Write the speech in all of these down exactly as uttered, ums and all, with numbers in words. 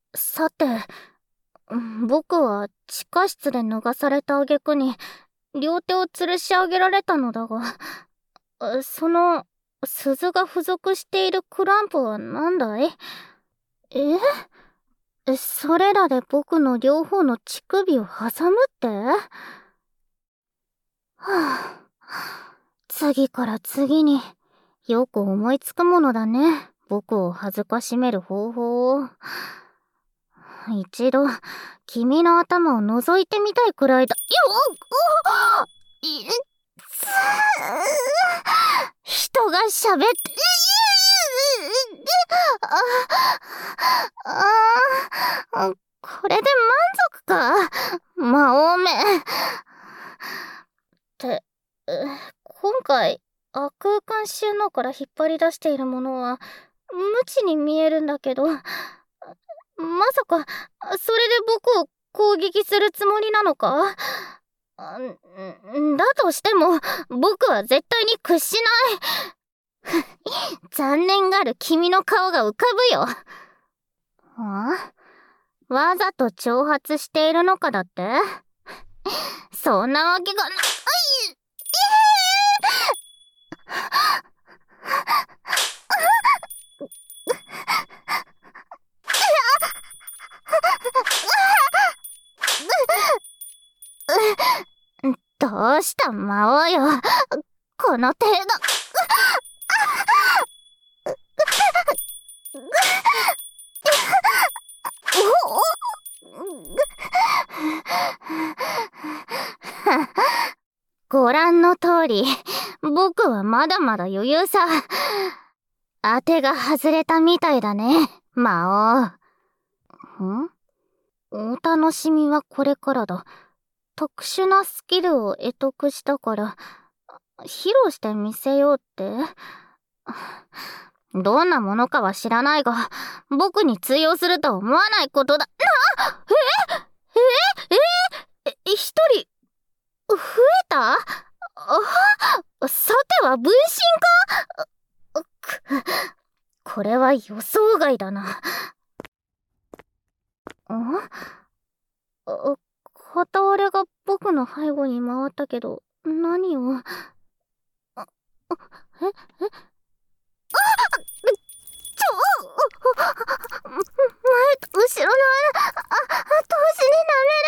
さて、僕は地下室で脱がされた挙句に両手を吊るし上げられたのだが、その鈴が付属しているクランプは何だい？え？それらで僕の両方の乳首を挟むって？はあ、次から次によく思いつくものだね。僕を恥ずかしめる方法を。一度君の頭を覗いてみたいくらいだ。よっ、いっつ人が喋って、ああ、これで満足か、魔王め。って、今回亜空間収納から引っ張り出しているものは無知に見えるんだけど、まさかそれで僕を攻撃するつもりなのか？だとしても僕は絶対に屈しない。残念がる君の顔が浮かぶよ。あ？わざと挑発しているのかだって？そんなわけがない。どうした魔王よ、この程度。ご覧の通り、僕はまだまだ余裕さ。当てが外れたみたいだね、魔王。ん？お楽しみはこれからだ。特殊なスキルを得得したから披露してみせようって？どんなものかは知らないが僕に通用すると思わないことだ。な、ええええ一人増えた？あ、さては分身か？これは予想外だな。ん？片割れが僕の背後に回ったけど、何を？あ、あ、え、え、あ、ちょ、前と後ろの穴、あ、同時に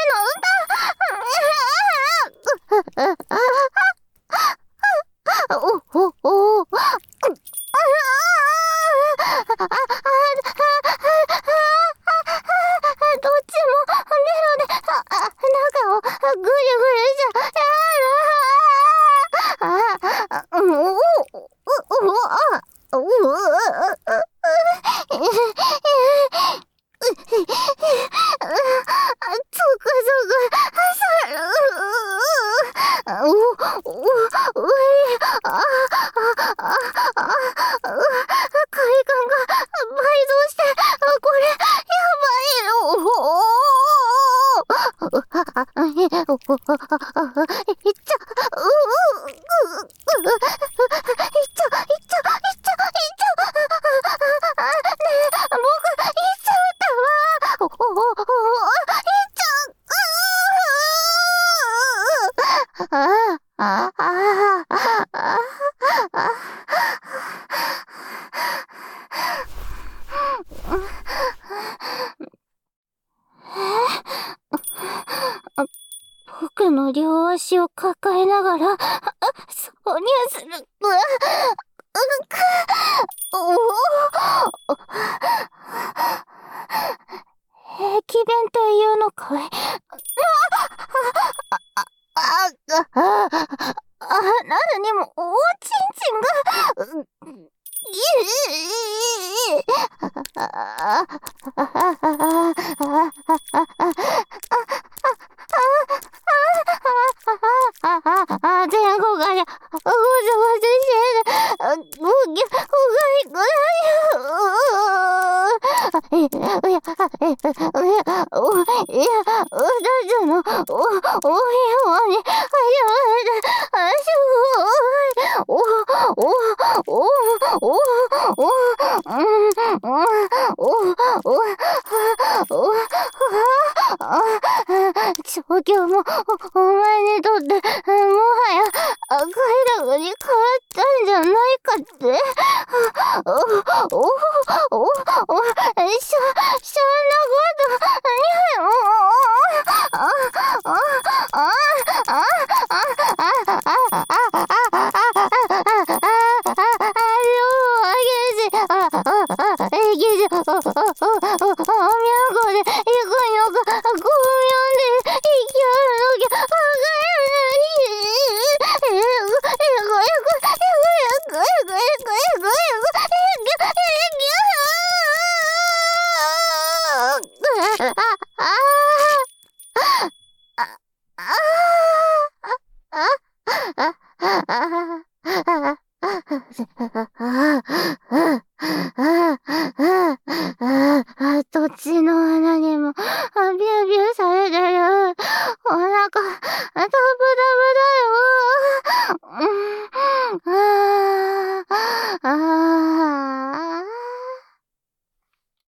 舐めるのだ。お、お、お、どっちもメロで、あ、あ、中をぐるぐるじゃ、やだ。あ、う、う、う、あ、う、う、つくづく、さる、う、う、う、あ、あ、あ、あ、快感が倍増して、これ、やばいよ。えっちゃ、う、う、いっちゃ、いっちゃ、いっちゃ、いっちゃ、ねえ、僕、いっちゃったわ。お、お、お、いっちゃう。ああ、ああ、ああ、ああ、僕の両足を抱えながら、挿入する。うわ、うく、おお、平気弁って言うのかい？あ、あ、あ、あ、あ、あ、なるにも、おちんちんが、いえ、あ、あ、あ、あ、あ、前後がや、ごちゃごちゃしてる。う、ぎゅ、うがい、ぐらい、う、え、うや、え、うや、う、いや、うだじの、お、お部屋に、あやれ、あしゅう、お、お、お、お、お、うん、うん、お、お、 お、あ、状況も、お、お前にとって、もはや、赤いダグに変わったんじゃないかって。お、お、お、お、しょ、そんなこと、にゃ、お、あ、あ、あ、あ、あ、あ、あ、あ、あ、土地の